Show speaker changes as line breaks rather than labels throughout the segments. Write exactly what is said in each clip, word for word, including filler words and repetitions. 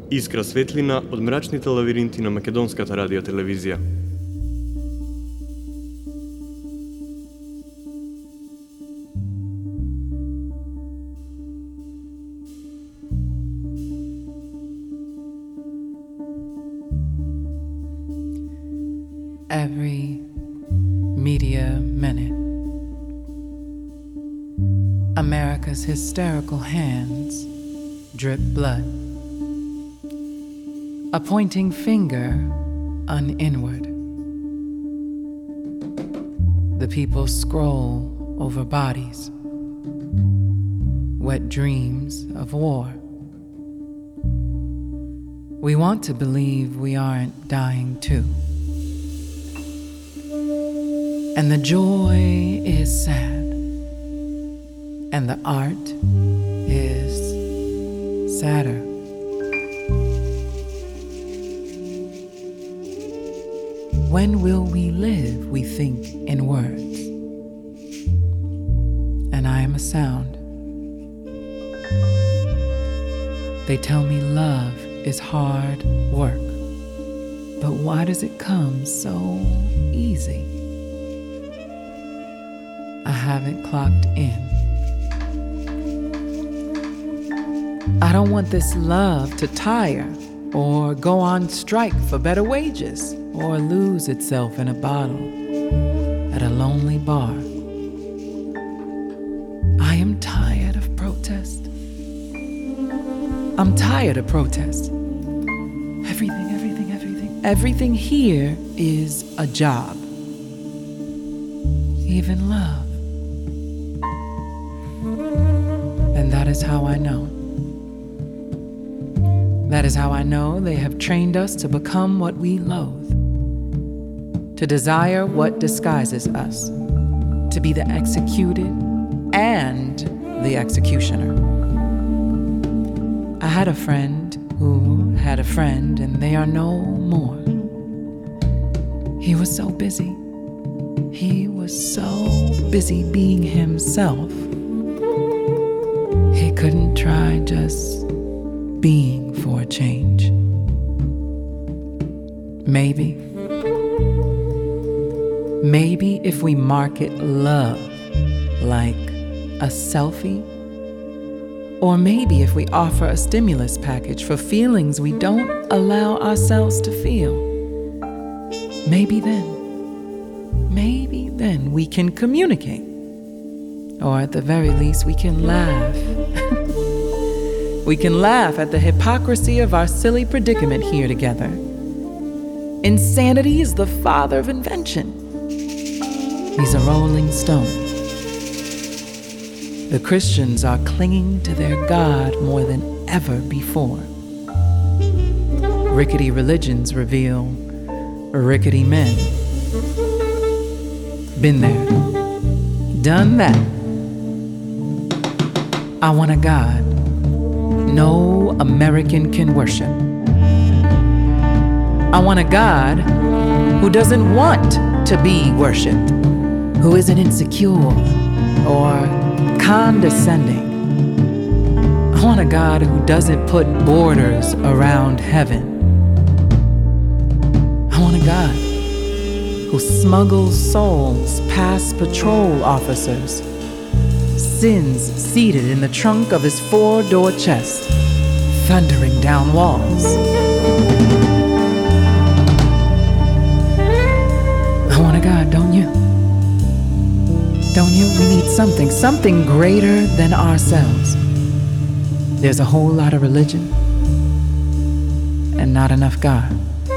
Искра светлина од мрачните лавиринти на македонската радиотелевизија.
Every media minute, America's hysterical hands drip blood, a pointing finger on inward. The people scroll over bodies, wet dreams of war. We want to believe we aren't dying too. And the joy is sad, and the art is sadder. When will we live, we think in words, and I am a sound. They tell me love is hard work, but why does it come so easy? I haven't clocked in. I don't want this love to tire or go on strike for better wages or lose itself in a bottle at a lonely bar. I am tired of protest. I'm tired of protest. Everything, everything, everything, everything here is a job. Even love. And that is how I know. That is how I know they have trained us to become what we loathe, to desire what disguises us, to be the executed and the executioner. I had a friend who had a friend, and they are no more. He was so busy. He was so busy being himself. He couldn't try just being for a change. Maybe, maybe if we market love like a selfie, or maybe if we offer a stimulus package for feelings we don't allow ourselves to feel, maybe then, maybe then we can communicate, or at the very least we can laugh. We can laugh at the hypocrisy of our silly predicament here together. Insanity is the father of invention. He's a rolling stone. The Christians are clinging to their God more than ever before. Rickety religions reveal rickety men. Been there, done that. I want a God no American can worship. I want a God who doesn't want to be worshipped, who isn't insecure or condescending. I want a God who doesn't put borders around heaven. I want a God who smuggles souls past patrol officers, sins seated in the trunk of his four-door chest, thundering down walls. I want a God, don't you? Don't you? We need something, something greater than ourselves. There's a whole lot of religion and not enough God.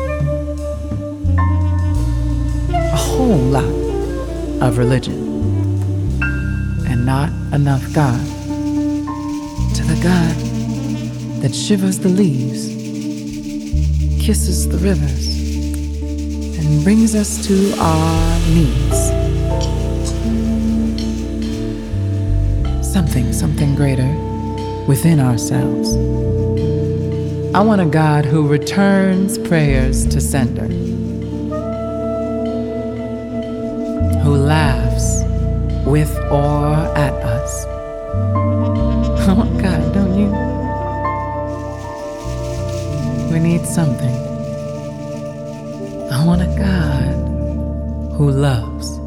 A whole lot of religion and not enough God. To the God that shivers the leaves, kisses the rivers, and brings us to our knees. Something, something greater within ourselves. I want a God who returns prayers to sender, who laughs with or at us. Oh God, don't you? We need something. I want a God who loves.